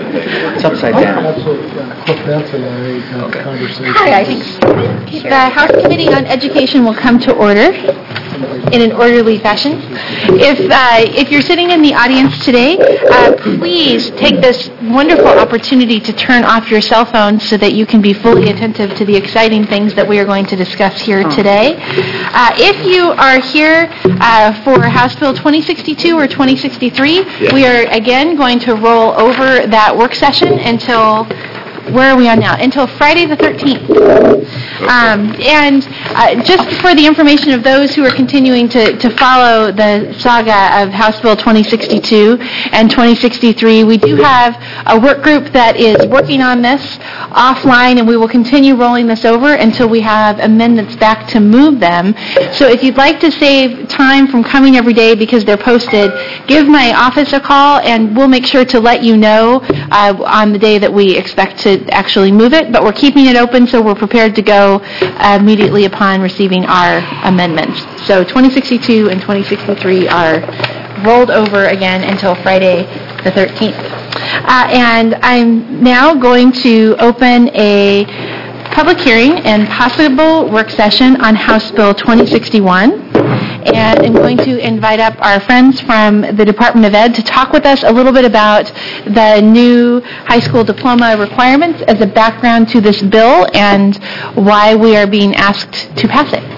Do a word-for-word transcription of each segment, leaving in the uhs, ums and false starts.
It's upside down. Hi, I think the House Committee on Education will come to order in an orderly fashion. If uh, if you're sitting in the audience today, uh, please take this wonderful opportunity to turn off your cell phones so that you can be fully attentive to the exciting things that we are going to discuss here today. Uh, if you are here uh, for House Bill twenty sixty-two or twenty sixty-three, we are again going to roll over that work session until, where are we on now? Until Friday the thirteenth. Um, and uh, just for the information of those who are continuing to, to follow the saga of House Bill twenty sixty-two and twenty sixty-three, we do have a work group that is working on this offline, and we will continue rolling this over until we have amendments back to move them. So if you'd like to save time from coming every day because they're posted, give my office a call, and we'll make sure to let you know uh, on the day that we expect to actually move it. But we're keeping it open, so we're prepared to go uh, immediately upon receiving our amendments. So twenty sixty-two and twenty sixty-three are rolled over again until Friday the thirteenth. Uh, and I'm now going to open a public hearing and possible work session on House Bill twenty sixty-one. And I'm going to invite up our friends from the Department of Ed to talk with us a little bit about the new high school diploma requirements as a background to this bill and why we are being asked to pass it.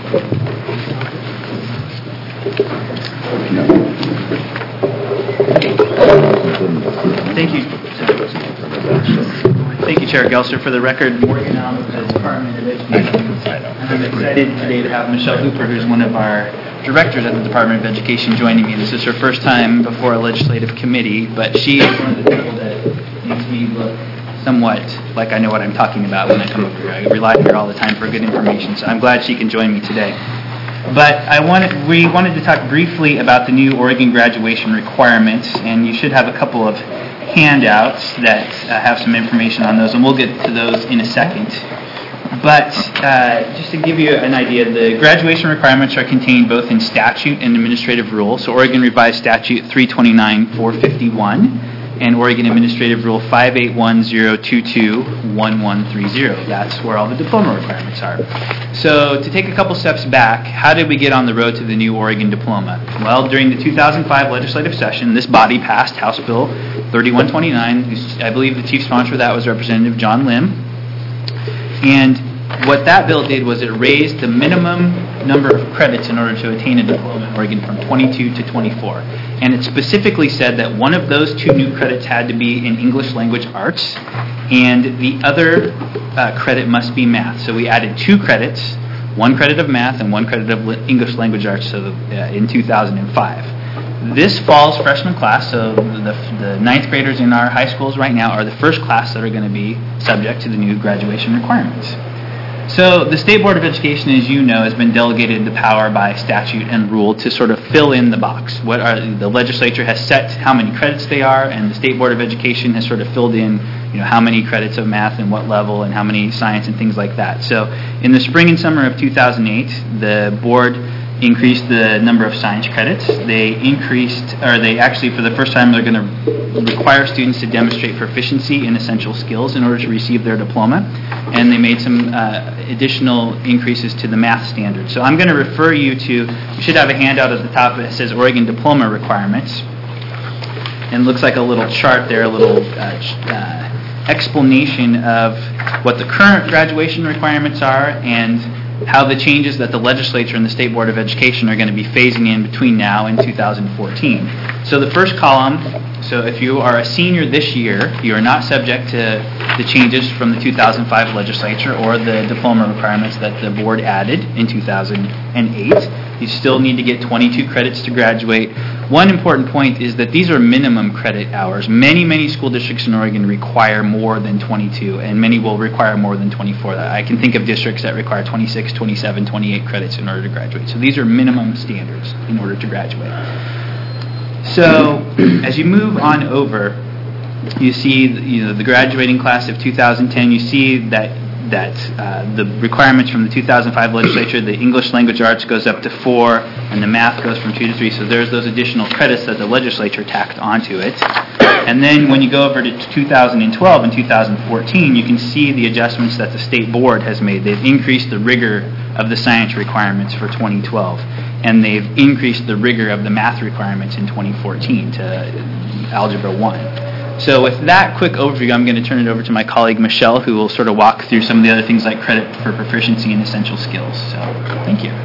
Thank you. Thank you, Chair Gelster. For the record, Morgan Allen with the Department of Education. And I'm excited today to have Michelle Hooper, who's one of our directors at the Department of Education, joining me. This is her first time before a legislative committee, but she is one of the people that makes me look somewhat like I know what I'm talking about when I come over here. I rely on her all the time for good information, so I'm glad she can join me today. But I wanted, we wanted to talk briefly about the new Oregon graduation requirements, and you should have a couple of handouts that uh, have some information on those, and we'll get to those in a second. But uh, just to give you an idea, the graduation requirements are contained both in statute and administrative rule. So Oregon Revised Statute three twenty-nine four fifty-one and Oregon Administrative Rule five eight one zero two two one one three zero. That's where all the diploma requirements are. So to take a couple steps back, how did we get on the road to the new Oregon diploma? Well, during the two thousand five legislative session, this body passed House Bill thirty-one twenty-nine. I believe the chief sponsor of that was Representative John Lim. And what that bill did was it raised the minimum number of credits in order to attain a diploma in Oregon from twenty-two to twenty-four. And it specifically said that one of those two new credits had to be in English language arts, and the other uh, credit must be math. So we added two credits, one credit of math and one credit of English language arts so, uh, in two thousand five. This fall's freshman class, so the, the ninth graders in our high schools right now are the first class that are going to be subject to the new graduation requirements. So the State Board of Education, as you know, has been delegated the power by statute and rule to sort of fill in the box. What are the legislature has set how many credits they are, and the State Board of Education has sort of filled in, you know, how many credits of math and what level and how many science and things like that. So in the spring and summer of two thousand eight, the board increased the number of science credits. They increased, or they actually, for the first time, they're going to require students to demonstrate proficiency in essential skills in order to receive their diploma. And they made some uh, additional increases to the math standards. So I'm going to refer you to, you should have a handout at the top that says Oregon diploma requirements. And it looks like a little chart there, a little uh, uh, explanation of what the current graduation requirements are and how the changes that the legislature and the State Board of Education are going to be phasing in between now and two thousand fourteen. So the first column, so if you are a senior this year, you are not subject to the changes from the two thousand five legislature or the diploma requirements that the board added in two thousand eight. You still need to get twenty-two credits to graduate. One important point is that these are minimum credit hours. Many, many school districts in Oregon require more than twenty-two, and many will require more than twenty-four. I can think of districts that require twenty-six, twenty-seven, twenty-eight credits in order to graduate. So these are minimum standards in order to graduate. So as you move on over, you see you know, the graduating class of two thousand ten, you see that that uh, the requirements from the two thousand five legislature, the English language arts goes up to four, and the math goes from two to three. So there's those additional credits that the legislature tacked onto it. And then when you go over to two thousand twelve and two thousand fourteen, you can see the adjustments that the state board has made. They've increased the rigor of the science requirements for twenty twelve, and they've increased the rigor of the math requirements in twenty fourteen to Algebra one. So with that quick overview, I'm going to turn it over to my colleague Michelle, who will sort of walk through some of the other things like credit for proficiency and essential skills. So thank you.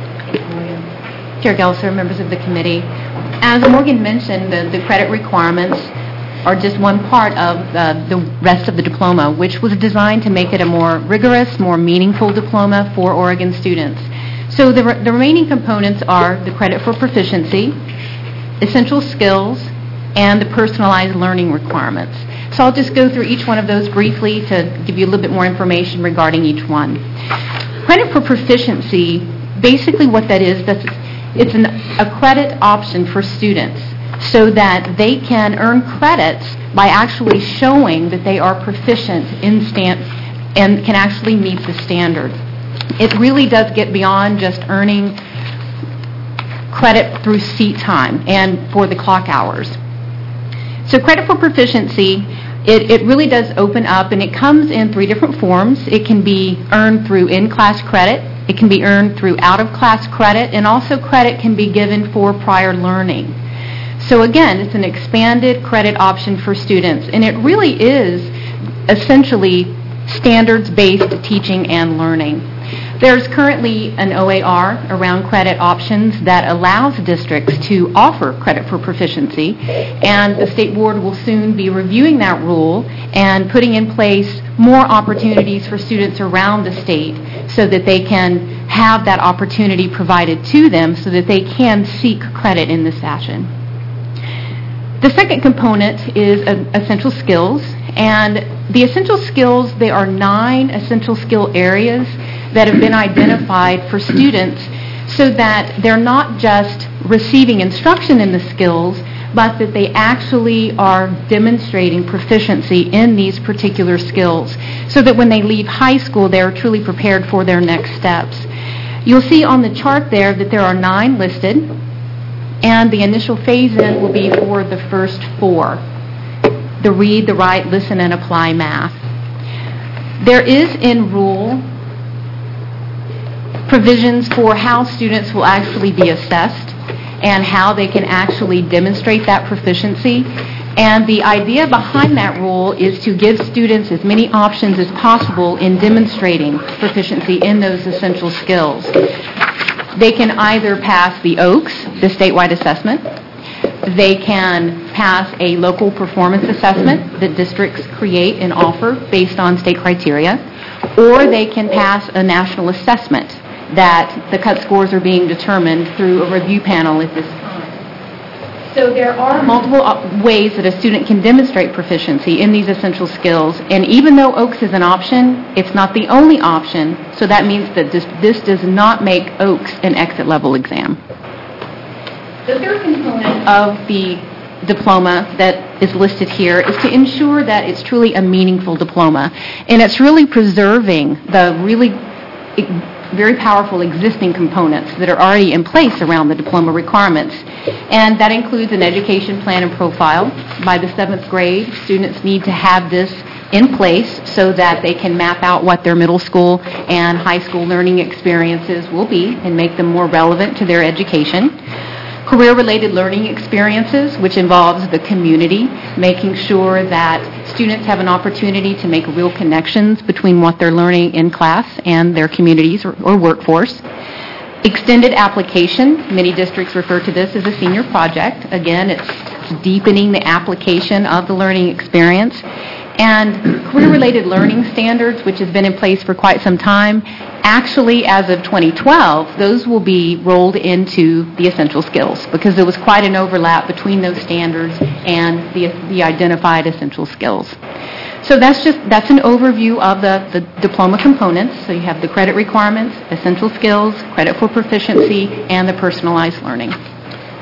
Chair Gelser, members of the committee. As Morgan mentioned, the, the credit requirements are just one part of uh, the rest of the diploma, which was designed to make it a more rigorous, more meaningful diploma for Oregon students. So the, re- the remaining components are the credit for proficiency, essential skills, and the personalized learning requirements. So I'll just go through each one of those briefly to give you a little bit more information regarding each one. Credit for proficiency, basically what that is, that's, it's an, a credit option for students so that they can earn credits by actually showing that they are proficient in stan- and can actually meet the standard. It really does get beyond just earning credit through seat time and for the clock hours. So credit for proficiency, it, it really does open up, and it comes in three different forms. It can be earned through in-class credit, it can be earned through out-of-class credit, and also credit can be given for prior learning. So again, it's an expanded credit option for students, and it really is essentially standards-based teaching and learning. There's currently an O A R around credit options that allows districts to offer credit for proficiency, and the State Board will soon be reviewing that rule and putting in place more opportunities for students around the state so that they can have that opportunity provided to them so that they can seek credit in this fashion. The second component is uh, essential skills, and the essential skills, there are nine essential skill areas that have been identified for students so that they're not just receiving instruction in the skills, but that they actually are demonstrating proficiency in these particular skills so that when they leave high school, they're truly prepared for their next steps. You'll see on the chart there that there are nine listed, and the initial phase-in will be for the first four, the read, the write, listen, and apply math. There is in rule provisions for how students will actually be assessed and how they can actually demonstrate that proficiency. And the idea behind that rule is to give students as many options as possible in demonstrating proficiency in those essential skills. They can either pass the O A Ks, the statewide assessment. They can pass a local performance assessment that districts create and offer based on state criteria, or they can pass a national assessment that the cut scores are being determined through a review panel at this time. So there are multiple ways that a student can demonstrate proficiency in these essential skills, and even though O A Ks is an option, it's not the only option, so that means that this, this does not make O A Ks an exit level exam. The third component of the diploma that is listed here is to ensure that it's truly a meaningful diploma, and it's really preserving the really very powerful existing components that are already in place around the diploma requirements. And that includes an education plan and profile. By the seventh grade, students need to have this in place so that they can map out what their middle school and high school learning experiences will be and make them more relevant to their education. Career-related learning experiences, which involves the community, making sure that students have an opportunity to make real connections between what they're learning in class and their communities or, or workforce. Extended application, many districts refer to this as a senior project. Again, it's deepening the application of the learning experience. And career-related learning standards, which has been in place for quite some time, actually, as of twenty twelve, those will be rolled into the essential skills because there was quite an overlap between those standards and the, the identified essential skills. So that's just that's an overview of the, the diploma components. So you have the credit requirements, essential skills, credit for proficiency, and the personalized learning.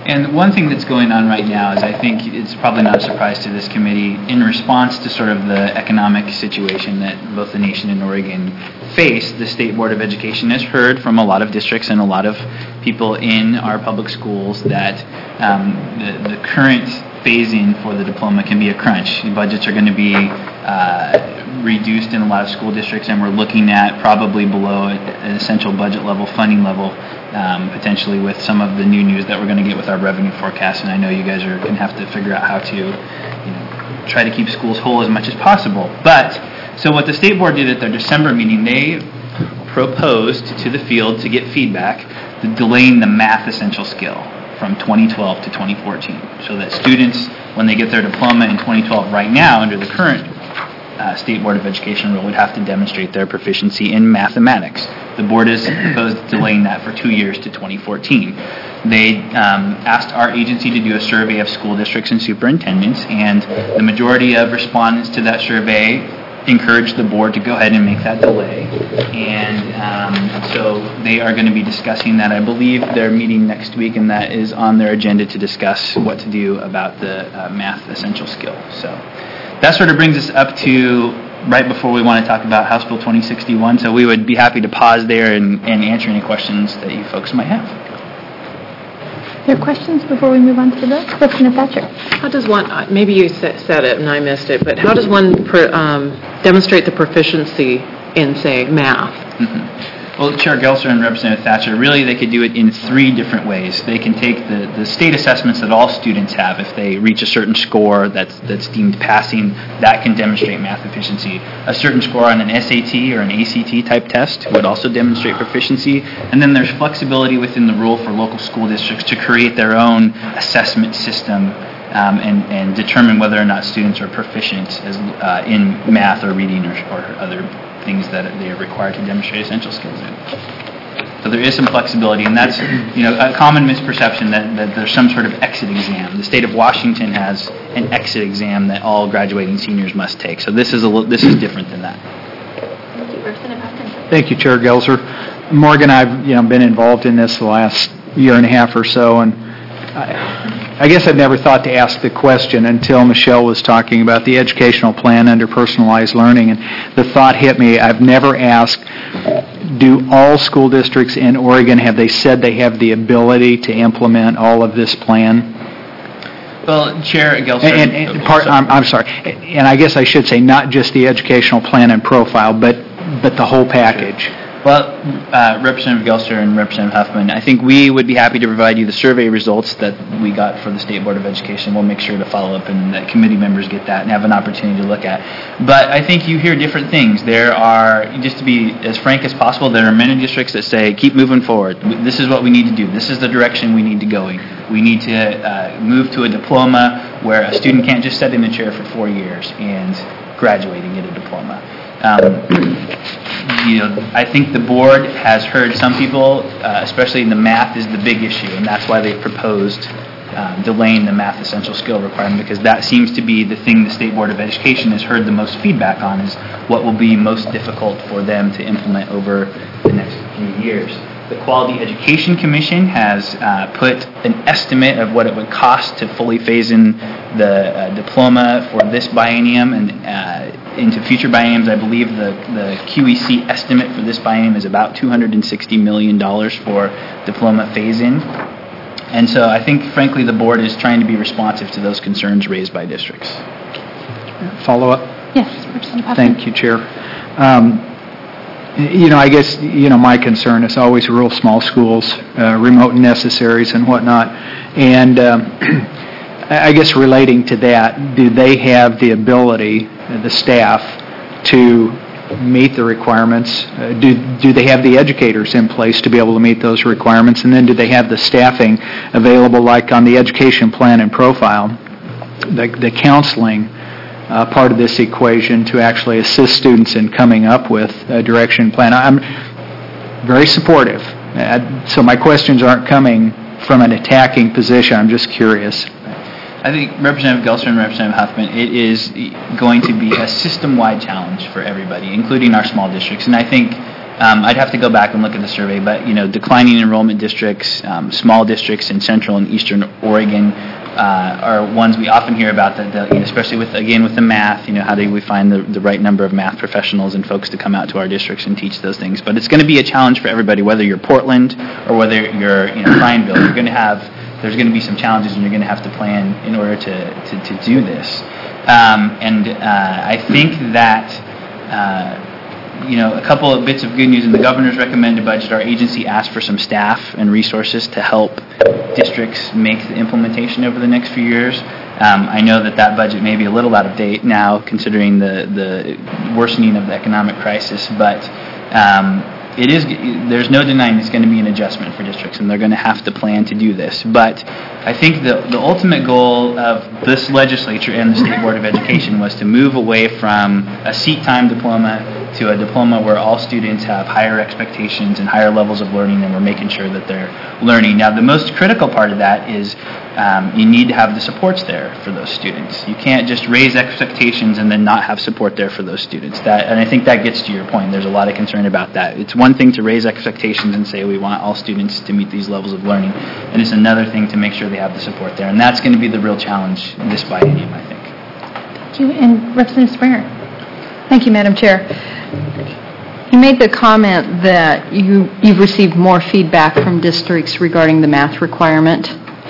And one thing that's going on right now is I think it's probably not a surprise to this committee in response to sort of the economic situation that both the nation and Oregon face. The State Board of Education has heard from a lot of districts and a lot of people in our public schools that um, the, the current phasing for the diploma can be a crunch. The budgets are going to be uh, reduced in a lot of school districts, and we're looking at probably below an essential budget level, funding level, um, potentially with some of the new news that we're going to get with our revenue forecast. And I know you guys are going to have to figure out how to, you know, try to keep schools whole as much as possible. But so what the state board did at their December meeting, they proposed to the field to get feedback, the delaying the math essential skill from twenty twelve to twenty fourteen, so that students, when they get their diploma in twenty twelve right now, under the current uh, State Board of Education rule, would have to demonstrate their proficiency in mathematics. The board has proposed delaying that for two years to twenty fourteen. They um, asked our agency to do a survey of school districts and superintendents, and the majority of respondents to that survey encouraged the board to go ahead and make that delay. And um, so they are going to be discussing that. I believe they're meeting next week, and that is on their agenda to discuss what to do about the uh, math essential skill. So that sort of brings us up to right before we want to talk about House Bill twenty sixty-one. So we would be happy to pause there and, and answer any questions that you folks might have. Are there questions before we move on to the bill? Representative Thatcher. How does one, maybe you said it and I missed it, but how does one pro, um, demonstrate the proficiency in, say, math? Mm-hmm. Well, Chair Gelser and Representative Thatcher, really they could do it in three different ways. They can take the, the state assessments that all students have. If they reach a certain score that's that's deemed passing, that can demonstrate math efficiency. A certain score on an S A T or an A C T type test would also demonstrate proficiency. And then there's flexibility within the rule for local school districts to create their own assessment system um, and, and determine whether or not students are proficient as, uh, in math or reading or, or other things that they are required to demonstrate essential skills in. So there is some flexibility, and that's, you know, a common misperception that, that there's some sort of exit exam. The state of Washington has an exit exam that all graduating seniors must take. So this is a this is different than that. Thank you, Representative Hopkins. Thank you, Chair Gelser. Morgan, I've you know been involved in this the last year and a half or so, and I, I guess I've never thought to ask the question until Michelle was talking about the educational plan under personalized learning, and the thought hit me. I've never asked, do all school districts in Oregon, have they said they have the ability to implement all of this plan? Well, Chair Gelser... And, and, and part, I'm, I'm sorry, and I guess I should say not just the educational plan and profile, but, but the whole package. Sure. Well, uh, Representative Gelser and Representative Huffman, I think we would be happy to provide you the survey results that we got for the State Board of Education. We'll make sure to follow up and that committee members get that and have an opportunity to look at. But I think you hear different things. There are, just to be as frank as possible, there are many districts that say, keep moving forward. This is what we need to do. This is the direction we need to go in. We need to uh, move to a diploma where a student can't just sit in a chair for four years and graduate and get a diploma. Um, you know, I think the board has heard some people, uh, especially in the math is the big issue, and that's why they've proposed um, delaying the math essential skill requirement, because that seems to be the thing the State Board of Education has heard the most feedback on, is what will be most difficult for them to implement over the next few years. The Quality Education Commission has uh, put an estimate of what it would cost to fully phase in the uh, diploma for this biennium and uh, into future bienniums. I believe the, the Q E C estimate for this biennium is about two hundred sixty million dollars for diploma phase-in. And so I think, frankly, the board is trying to be responsive to those concerns raised by districts. Follow up? Yes, Representative Huffman. Thank you, Chair. Um, You know, I guess, you know, my concern is always rural small schools, uh, remote necessaries and whatnot. And um, I guess relating to that, do they have the ability, the staff, to meet the requirements? Uh, do, do they have the educators in place to be able to meet those requirements? And then do they have the staffing available, like on the education plan and profile, the, the counseling Uh, part of this equation to actually assist students in coming up with a direction plan? I'm very supportive. Uh, so my questions aren't coming from an attacking position. I'm just curious. I think Representative Gelser and Representative Huffman, it is going to be a system-wide challenge for everybody, including our small districts. And I think Um, I'd have to go back and look at the survey, but you know, declining enrollment districts, um, small districts in Central and Eastern Oregon uh, are ones we often hear about. That, that you know, especially with again with the math, you know, how do we find the, the right number of math professionals and folks to come out to our districts and teach those things? But it's going to be a challenge for everybody, whether you're Portland or whether you're you know Prineville. You're going to have there's going to be some challenges, and you're going to have to plan in order to to, to do this. Um, and uh, I think that. Uh, You know, a couple of bits of good news in the governor's recommended budget. Our agency asked for some staff and resources to help districts make the implementation over the next few years. Um, I know that that budget may be a little out of date now, considering the, the worsening of the economic crisis, but um, it is. There's no denying it's going to be an adjustment for districts, and they're going to have to plan to do this. But I think the, the ultimate goal of this legislature and the State Board of Education was to move away from a seat time diploma to a diploma where all students have higher expectations and higher levels of learning, and we're making sure that they're learning. Now, the most critical part of that is um, you need to have the supports there for those students. You can't just raise expectations and then not have support there for those students. That, and I think that gets to your point. There's a lot of concern about that. It's one thing to raise expectations and say we want all students to meet these levels of learning, and it's another thing to make sure they have the support there. And that's going to be the real challenge this biennium, I think. Thank you. And Representative Springer. Thank you, Madam Chair. You made the comment that you, you've received more feedback from districts regarding the math requirement.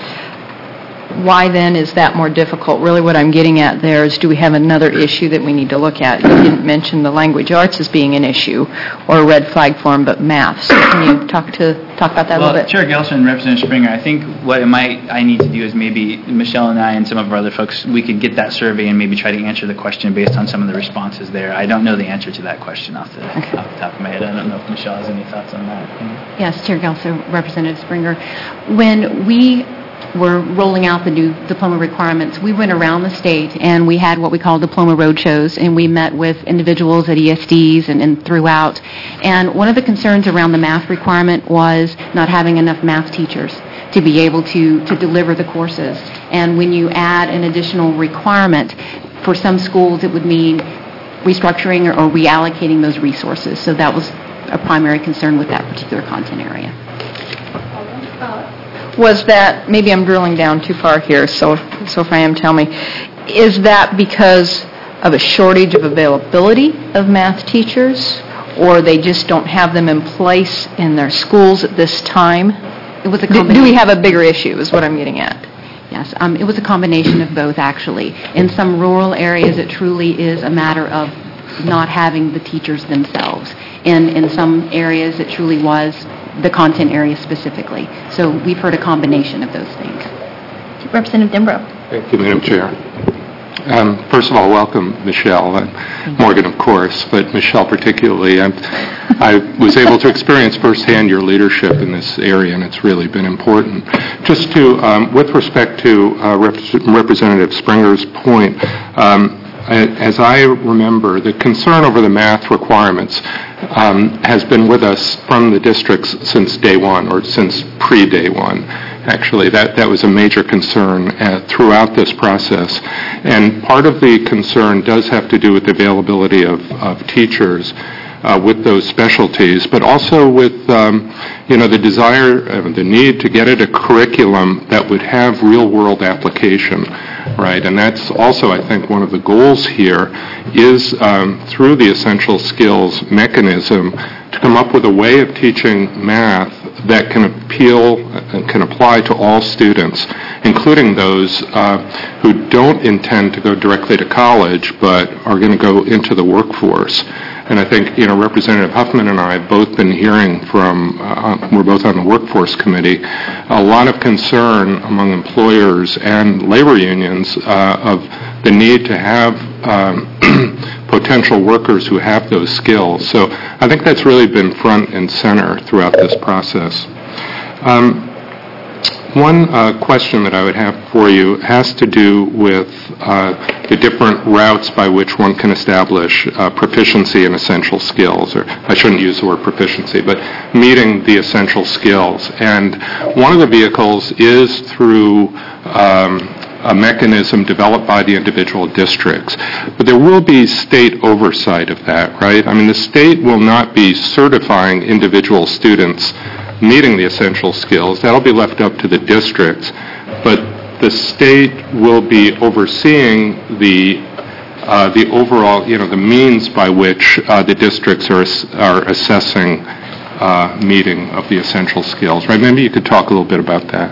Why then is that more difficult? Really what I'm getting at there is, do we have another issue that we need to look at? You didn't mention the language arts as being an issue or a red flag for them, but math. So can you talk to talk about that well, a little bit? Chair Gelson and Representative Springer, I think what it might I need to do is maybe Michelle and I and some of our other folks, we could get that survey and maybe try to answer the question based on some of the responses there. I don't know the answer to that question off the, okay. off the top of my head. I don't know if Michelle has any thoughts on that. Yes, Chair Gelson, Representative Springer. When we were rolling out the new diploma requirements, we went around the state and we had what we call diploma roadshows, and we met with individuals at E S Ds and, and throughout. And one of the concerns around the math requirement was not having enough math teachers to be able to, to deliver the courses. And when you add an additional requirement, for some schools it would mean restructuring or, or reallocating those resources. So that was a primary concern with that particular content area. Was that, maybe I'm drilling down too far here, so, so if I am, tell me, is that because of a shortage of availability of math teachers, or they just don't have them in place in their schools at this time? It was a do, do we have a bigger issue is what I'm getting at? Yes, um, it was a combination of both, actually. In some rural areas, it truly is a matter of not having the teachers themselves. In, in some areas, it truly was the content area specifically. So we've heard a combination of those things. Representative Dembrow. Thank you, Madam Chair. Um, first of all, welcome, Michelle. Uh, Morgan, of course, but Michelle particularly. I'm, I was able to experience firsthand your leadership in this area, and it's really been important. Just to, um, with respect to uh, Rep- Representative Springer's point, um, as I remember, the concern over the math requirements um, has been with us from the districts since day one, or since pre-day one. Actually, that, that was a major concern uh, throughout this process. And part of the concern does have to do with the availability of, of teachers uh, with those specialties, but also with, um, you know, the desire, uh, the need to get at a curriculum that would have real-world application. Right, and that's also, I think, one of the goals here is um, through the essential skills mechanism to come up with a way of teaching math that can appeal and can apply to all students, including those uh, who don't intend to go directly to college but are going to go into the workforce. And I think, you know, Representative Huffman and I have both been hearing from, uh, we're both on the Workforce Committee, a lot of concern among employers and labor unions uh, of the need to have um, potential workers who have those skills. So I think that's really been front and center throughout this process. Um, One uh, question that I would have for you has to do with uh, the different routes by which one can establish uh, proficiency in essential skills, or I shouldn't use the word proficiency, but meeting the essential skills. And one of the vehicles is through um, a mechanism developed by the individual districts. But there will be state oversight of that, right? I mean, the state will not be certifying individual students meeting the essential skills. That'll be left up to the districts. But the state will be overseeing the uh, the overall, you know, the means by which uh, the districts are are assessing uh, meeting of the essential skills, right? Maybe you could talk a little bit about that.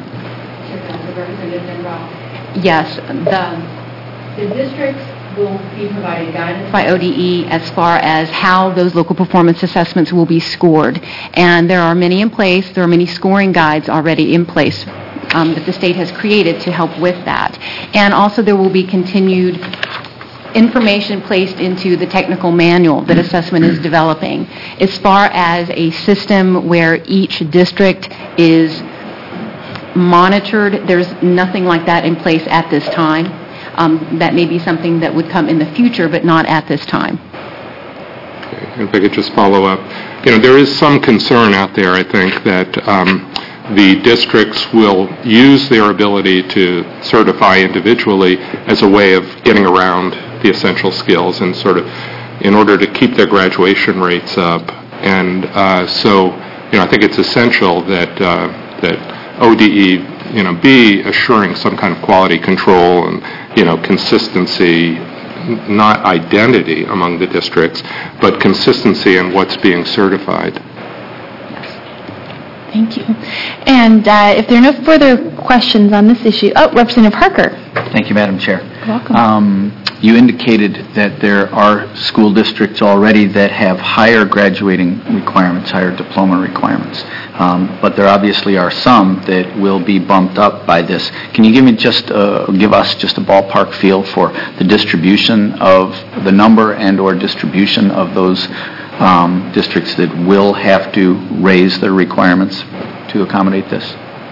Yes, the, the districts will be provided guidance by O D E as far as how those local performance assessments will be scored. And there are many in place. There are many scoring guides already in place um, that the state has created to help with that. And also there will be continued information placed into the technical manual that assessment is developing as far as a system where each district is monitored. There's nothing like that in place at this time. Um, that may be something that would come in the future, but not at this time. Okay. If I could just follow up. You know, there is some concern out there, I think, that um, the districts will use their ability to certify individually as a way of getting around the essential skills and sort of in order to keep their graduation rates up. And uh, so, you know, I think it's essential that uh, that O D E, you know, be assuring some kind of quality control and, you know, consistency, not identity among the districts, but consistency in what's being certified. Thank you. And uh, if there are no further questions on this issue, oh, Representative Harker. Thank you, Madam Chair. Welcome. Um, you indicated that there are school districts already that have higher graduating requirements, higher diploma requirements, um, but there obviously are some that will be bumped up by this. Can you give me just uh, give us just a ballpark feel for the distribution of the number and or distribution of those um, districts that will have to raise their requirements to accommodate this?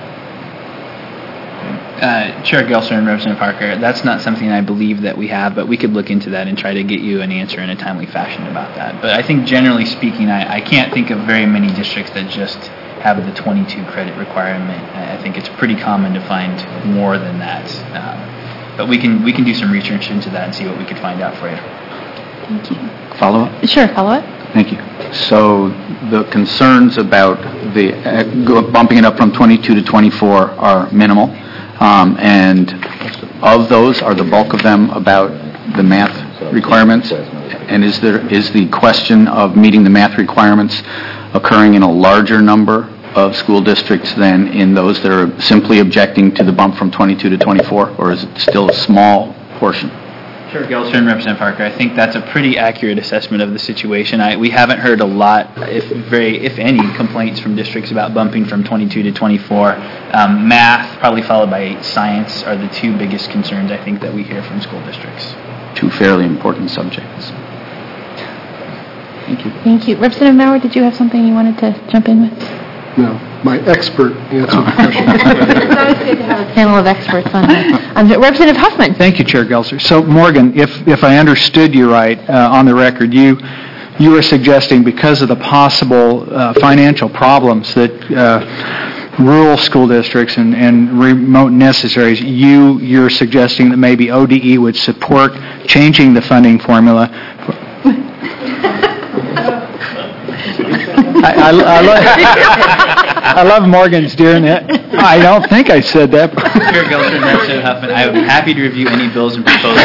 Uh, Chair Gelser and Representative Parker, that's not something I believe that we have, but we could look into that and try to get you an answer in a timely fashion about that. But I think generally speaking, I, I can't think of very many districts that just have the twenty-two credit requirement. I think it's pretty common to find more than that. Um, but we can we can do some research into that and see what we could find out for you. Thank you. Follow up? Sure, follow up. Thank you. So the concerns about the uh, go- bumping it up from twenty-two to twenty-four are minimal. Um, and of those, are the bulk of them about the math requirements? And is there is the question of meeting the math requirements occurring in a larger number of school districts than in those that are simply objecting to the bump from twenty-two to twenty-four, or is it still a small portion? Chair Gelser and Representative Parker, I think that's a pretty accurate assessment of the situation. I, we haven't heard a lot, if very, if any, complaints from districts about bumping from twenty-two to twenty-four. Um, math, probably followed by science, are the two biggest concerns I think that we hear from school districts. Two fairly important subjects. Thank you. Thank you. Representative Maurer, did you have something you wanted to jump in with? No, my expert answered the question. It's always good to have a panel of experts on that. Um, Representative Huffman. Thank you, Chair Gelser. So, Morgan, if if I understood you right uh, on the record, you you were suggesting because of the possible uh, financial problems that uh, rural school districts and, and remote necessaries, you you're suggesting that maybe O D E would support changing the funding formula. I, I, I, love, I love Morgan's doing it. I don't think I said that. Chair Gelser and Representative Huffman, I would be happy to review any bills and proposals.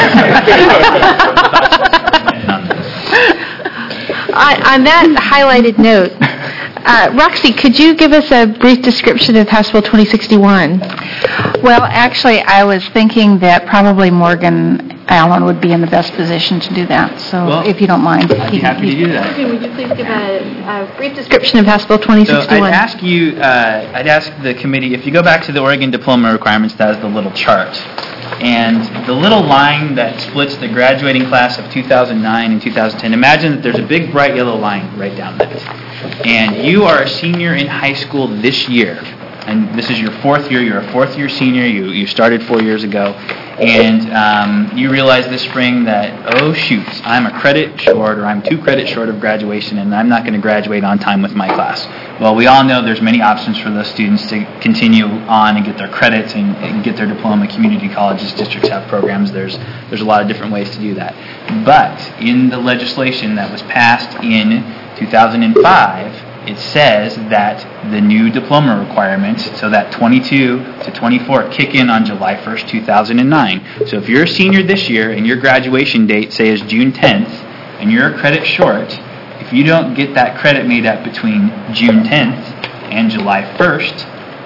on, on that highlighted note, uh, Roxy, could you give us a brief description of House Bill twenty sixty-one? Well, actually, I was thinking that probably Morgan Allen would be in the best position to do that, so Well, if you don't mind. I'd be happy to do that. Okay, would you please give a, a brief description of House Bill twenty So sixty-one? I'd ask you, uh, I'd ask the committee, if you go back to the Oregon diploma requirements, that is the little chart. And the little line that splits the graduating class of two thousand nine and two thousand ten, imagine that there's a big bright yellow line right down that. And you are a senior in high school this year. And this is your fourth year, you're a fourth year senior, you, you started four years ago. and um, you realize this spring that, oh shoot, I'm a credit short or I'm two credits short of graduation and I'm not going to graduate on time with my class. Well, we all know there's many options for those students to continue on and get their credits and, and get their diploma. Community colleges, districts have programs. There's there's a lot of different ways to do that. But in the legislation that was passed in two thousand five, it says that the new diploma requirements, so that twenty-two to twenty-four, kick in on July first, two thousand nine. So if you're a senior this year and your graduation date, say, is June tenth, and you're a credit short, if you don't get that credit made up between June tenth and July first,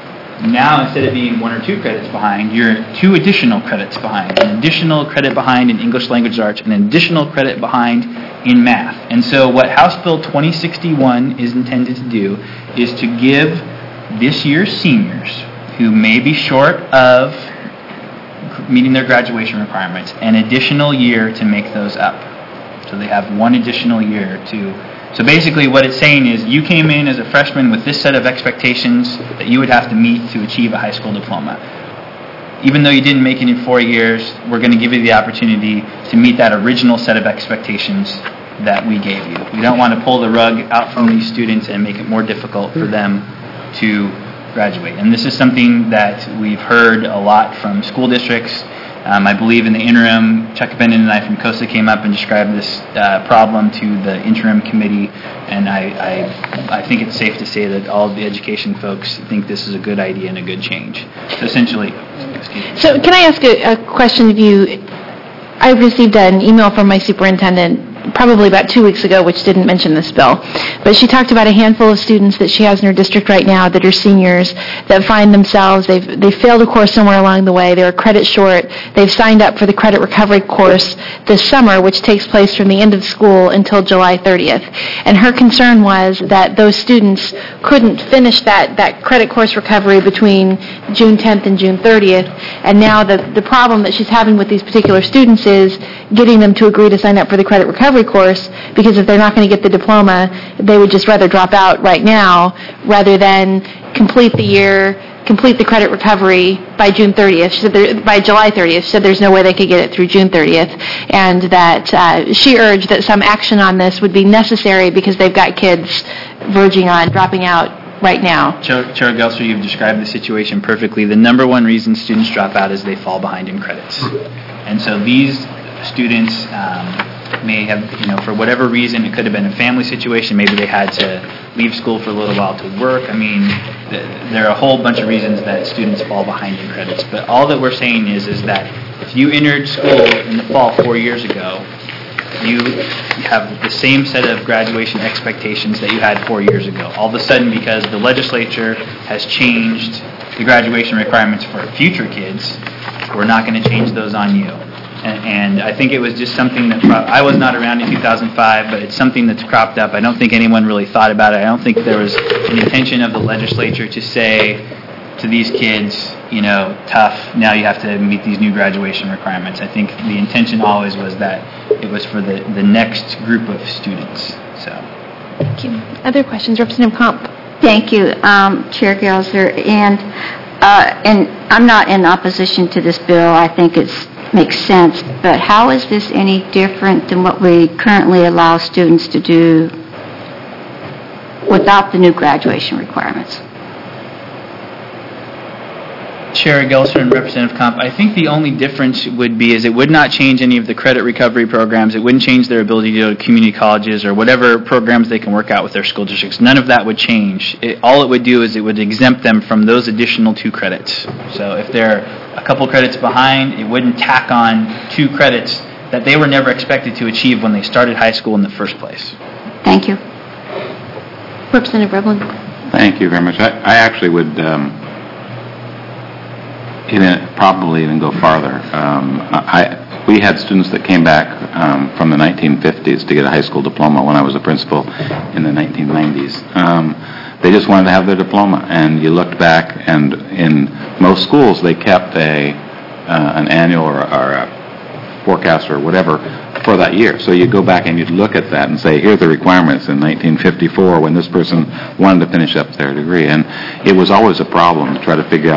now instead of being one or two credits behind, you're two additional credits behind. An additional credit behind in English Language Arts, and an additional credit behind in math. And so what House Bill twenty sixty-one is intended to do is to give this year's seniors who may be short of meeting their graduation requirements an additional year to make those up. So they have one additional year to... So basically what it's saying is you came in as a freshman with this set of expectations that you would have to meet to achieve a high school diploma. Even though you didn't make it in four years, we're going to give you the opportunity to meet that original set of expectations that we gave you. We don't want to pull the rug out from these students and make it more difficult for them to graduate. And this is something that we've heard a lot from school districts. Um, I believe in the interim, Chuck Bennett and I from COSA came up and described this uh, problem to the interim committee, and I, I I think it's safe to say that all of the education folks think this is a good idea and a good change. So essentially, excuse me. So can I ask a, a question of you? I received an email from my superintendent probably about two weeks ago, which didn't mention this bill. But she talked about a handful of students that she has in her district right now that are seniors that find themselves, they've they failed a course somewhere along the way, they're a credit short, they've signed up for the credit recovery course this summer, which takes place from the end of school until July thirtieth. And her concern was that those students couldn't finish that, that credit course recovery between June tenth and June thirtieth. And now the, the problem that she's having with these particular students is getting them to agree to sign up for the credit recovery course, because if they're not going to get the diploma, they would just rather drop out right now rather than complete the year, complete the credit recovery by June thirtieth. She said there, by July thirtieth. She said there's no way they could get it through June thirtieth, and that uh, she urged that some action on this would be necessary because they've got kids verging on dropping out right now. Chair, Chair Gelser, you've described the situation perfectly. The number one reason students drop out is they fall behind in credits. And so these students um, may have, you know, for whatever reason, it could have been a family situation. Maybe they had to leave school for a little while to work. I mean, th- there are a whole bunch of reasons that students fall behind in credits. But all that we're saying is, is that if you entered school in the fall four years ago, you have the same set of graduation expectations that you had four years ago. All of a sudden, because the legislature has changed the graduation requirements for future kids, we're not going to change those on you. And I think it was just something that, pro- I was not around in two thousand five, but it's something that's cropped up. I don't think anyone really thought about it. I don't think there was an intention of the legislature to say to these kids, you know, tough, now you have to meet these new graduation requirements. I think the intention always was that it was for the, the next group of students. So. Thank you. Other questions? Representative Comp. Thank you, um, Chair Gelser. And, uh, and I'm not in opposition to this bill. I think it's makes sense, but how is this any different than what we currently allow students to do without the new graduation requirements? Chair Gelser and Representative Comp, I think the only difference would be is it would not change any of the credit recovery programs. It wouldn't change their ability to go to community colleges or whatever programs they can work out with their school districts. None of that would change. It, all it would do is it would exempt them from those additional two credits. So if they're a couple credits behind, it wouldn't tack on two credits that they were never expected to achieve when they started high school in the first place. Thank you. Representative Revlin. Thank you very much. I, I actually would um, even, probably even go farther. Um, I, we had students that came back um, from the nineteen fifties to get a high school diploma when I was a principal in the nineteen nineties. Um, they just wanted to have their diploma, and you looked back, and in most schools they kept a uh, an annual or, or a forecast or whatever for that year. So you'd go back and you'd look at that and say, here are the requirements in nineteen fifty-four when this person wanted to finish up their degree. And it was always a problem to try to figure out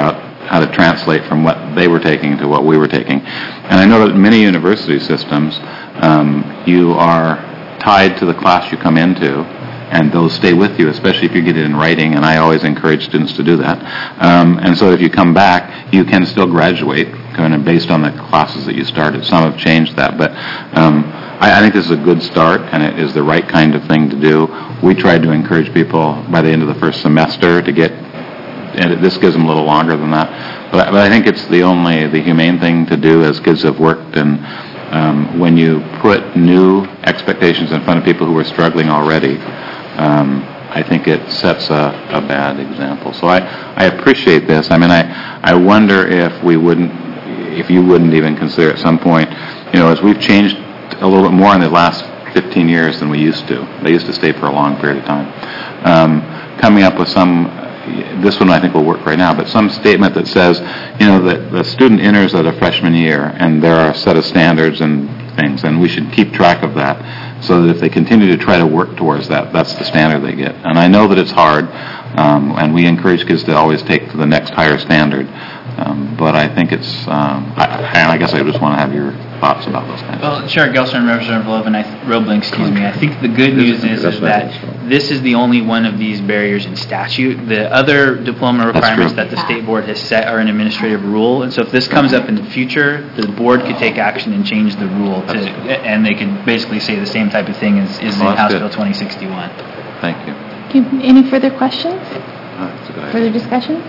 how to translate from what they were taking to what we were taking. And I know that in many university systems, um, you are tied to the class you come into, and those stay with you, especially if you get it in writing, and I always encourage students to do that. Um, and so if you come back, you can still graduate kind of based on the classes that you started. Some have changed that, but um, I, I think this is a good start, and it is the right kind of thing to do. We tried to encourage people by the end of the first semester to get, and this gives them a little longer than that, but, but I think it's the only, the humane thing to do as kids have worked, and um, when you put new expectations in front of people who are struggling already, um, I think it sets a, a bad example. So I, I appreciate this. I mean, I, I wonder if we wouldn't, if you wouldn't even consider at some point, you know, as we've changed a little bit more in the last fifteen years than we used to. They used to stay for a long period of time. Um, coming up with some, this one I think will work right now, but some statement that says, you know, that the student enters at a freshman year and there are a set of standards and things, and we should keep track of that so that if they continue to try to work towards that, that's the standard they get. And I know that it's hard, um, and we encourage kids to always take to the next higher standard, um, but I think it's, um, I, and I guess I just want to have your thoughts about those kinds Well, Chair Gelser and Representative Roebling, I, Roebling, excuse me, I think the good news is, is that this is the only one of these barriers in statute. The other diploma requirements that the state board has set are an administrative rule, and so if this comes up in the future, the board could take action and change the rule, to, and they could basically say the same type of thing as is Well, in House good. Bill twenty sixty-one. Thank you. Any further questions? Uh, that's a good idea. Further discussion?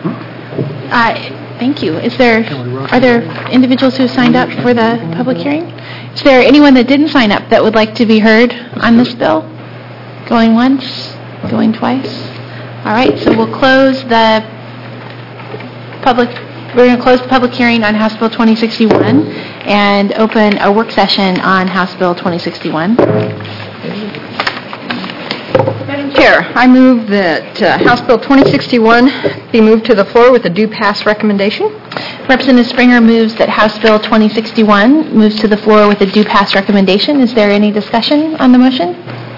Uh, Thank you. Is there, are there individuals who signed up for the public hearing? Is there anyone that didn't sign up that would like to be heard on this bill? Going once? Going twice? All right, so we'll close the public, we're going to close the public hearing on House Bill twenty sixty-one and open a work session on House Bill twenty sixty-one. Madam Chair, I move that uh, House Bill twenty sixty-one be moved to the floor with a due pass recommendation. Representative Springer moves that House Bill twenty sixty-one moves to the floor with a due pass recommendation. Is there any discussion on the motion?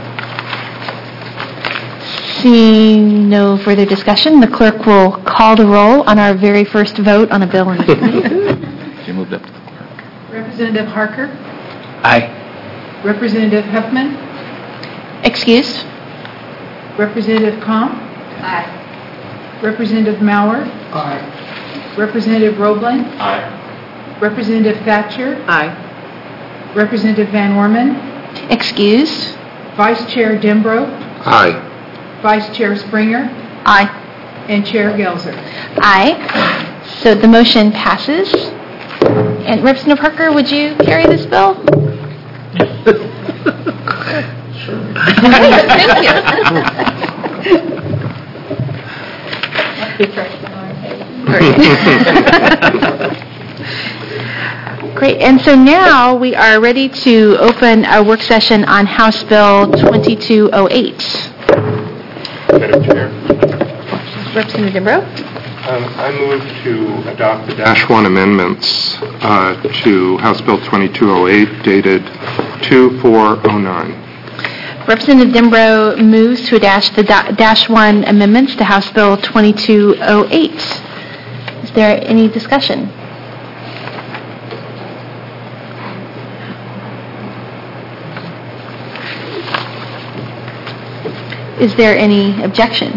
Seeing no further discussion, the clerk will call the roll on our very first vote on a bill in the committee. She moved up to the clerk. Representative Harker, Aye. Representative Huffman, Excused? Representative Comp, Aye. Representative Mauer, Aye. Representative Roebling, Aye. Representative Thatcher, Aye. Representative Van Orman, Excused? Vice Chair Dembro, Aye. Vice Chair Springer, Aye. and Chair Gelser. Aye. So the motion passes. And Representative Harker, would you carry this bill? Thank you. Great. And so now we are ready to open a work session on House Bill twenty-two oh eight. Madam Chair, Representative Dembro? um, I move to adopt the Dash one amendments uh, to House Bill twenty-two oh eight dated two four oh nine. Representative Dembro moves to dash the da- dash one amendments to House Bill twenty-two oh eight. Is there any discussion? Is there any objection?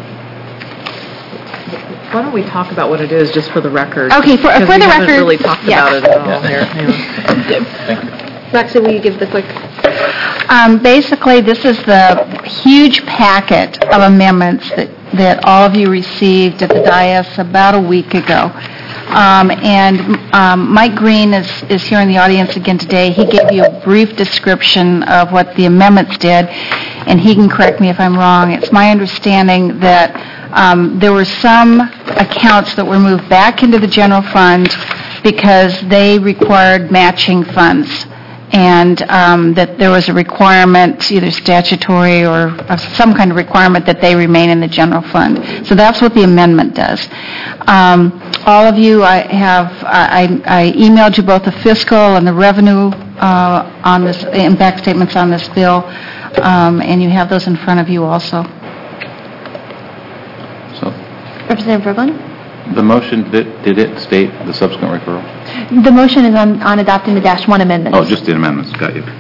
Why don't we talk about what it is, just for the record? Okay, for, Because for we the haven't record. really talked yes. about it at all here. Yeah. Roxy, will you give the quick? Um, Basically, this is the huge packet of amendments that, that all of you received at the dais about a week ago. Um, And um, Mike Green is, is here in the audience again today. He gave you a brief description of what the amendments did, and he can correct me if I'm wrong. It's my understanding that um, there were some accounts that were moved back into the general fund because they required matching funds, and um, that there was a requirement, either statutory or of some kind of requirement, that they remain in the general fund. So that's what the amendment does. Um, all of you, I have, I, I emailed you both the fiscal and the revenue uh, on this, impact statements on this bill, um, and you have those in front of you also. So, Representative Roebling? The motion, did did it state the subsequent referral? The motion is on on adopting the dash one amendments. Oh, just the amendments, got you.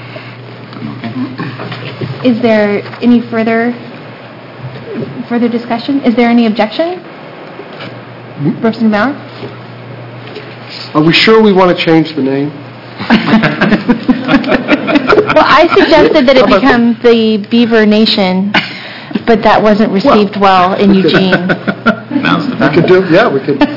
Is there any further, further discussion? Is there any objection? Representative Maurer? Are we sure we want to change the name? Well, I suggested that it become the Beaver Nation, but that wasn't received well in Eugene. Now's the We time. could do, yeah, we could.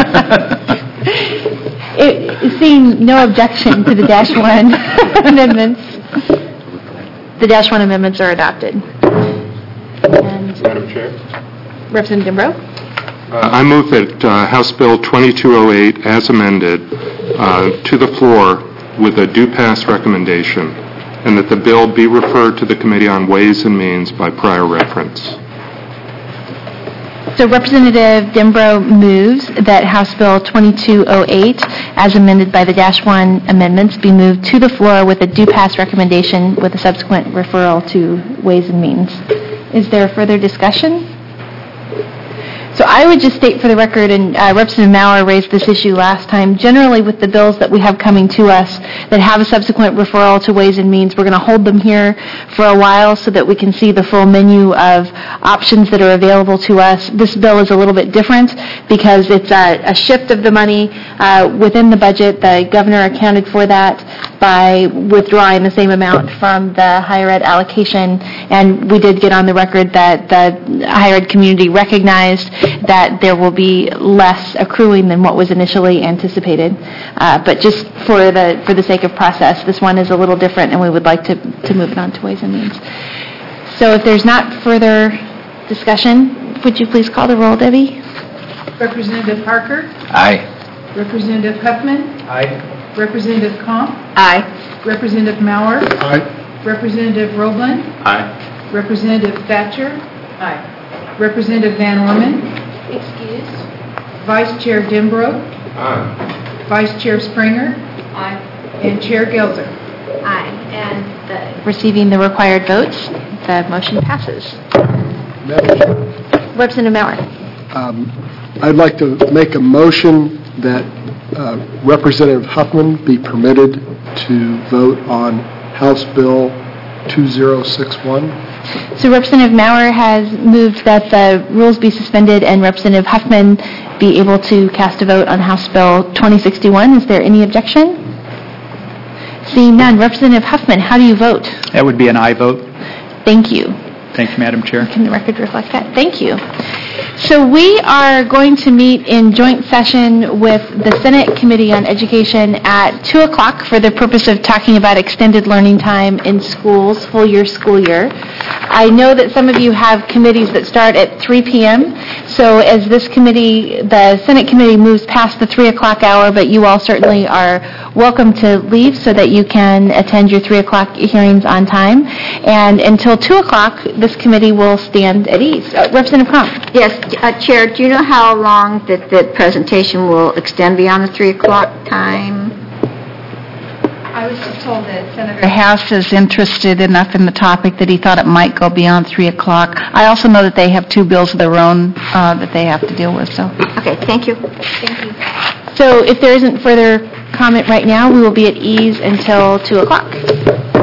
It- Seeing no objection to the dash one amendments, the dash one amendments are adopted. And Madam Chair? Representative Dimbrow? Uh, I move that uh, House Bill twenty-two oh eight, as amended, uh, to the floor with a due pass recommendation, and that the bill be referred to the Committee on Ways and Means by prior reference. So Representative Dimbrow moves that House Bill twenty-two oh eight, as amended by the dash one amendments, be moved to the floor with a due pass recommendation with a subsequent referral to Ways and Means. Is there further discussion? So I would just state for the record, and uh, Representative Maurer raised this issue last time, generally with the bills that we have coming to us that have a subsequent referral to Ways and Means, we're going to hold them here for a while so that we can see the full menu of options that are available to us. This bill is a little bit different because it's a, a shift of the money uh, within the budget. The governor accounted for that by withdrawing the same amount from the higher ed allocation, and we did get on the record that the higher ed community recognized that there will be less accruing than what was initially anticipated. Uh, but just for the for the sake of process, this one is a little different, and we would like to, to move it on to Ways and Means. So if there's not further discussion, would you please call the roll, Debbie? Representative Harker? Aye. Representative Huffman? Aye. Representative Comp? Aye. Representative Maurer? Aye. Representative Roeblen? Aye. Representative Thatcher? Aye. Representative Van Orman? Excuse. Vice Chair Dimbrow? Aye. Vice Chair Springer? Aye. And Chair Gelzer? Aye. And the... Receiving the required votes, the motion passes. Madam Chair, Representative Maurer. um, I'd like to make a motion that uh, Representative Huffman be permitted to vote on House Bill two oh six one. So Representative Maurer has moved that the rules be suspended and Representative Huffman be able to cast a vote on House Bill twenty sixty-one. Is there any objection? Seeing none, Representative Huffman, how do you vote? That would be an aye vote. Thank you. Thank you, Madam Chair. Can the record reflect that? Thank you. So we are going to meet in joint session with the Senate Committee on Education at two o'clock for the purpose of talking about extended learning time in schools, full year school year. I know that some of you have committees that start at three p.m., so as this committee, the Senate Committee moves past the three o'clock hour, but you all certainly are welcome to leave so that you can attend your three o'clock hearings on time. And until two o'clock, this committee will stand at ease. Uh, Representative Comp. Yes, uh, Chair, do you know how long that the presentation will extend beyond the three o'clock time? I was just told that Senator House is interested enough in the topic that he thought it might go beyond three o'clock. I also know that they have two bills of their own uh, that they have to deal with, so. Okay, thank you. Thank you. So if there isn't further comment right now, we will be at ease until two o'clock.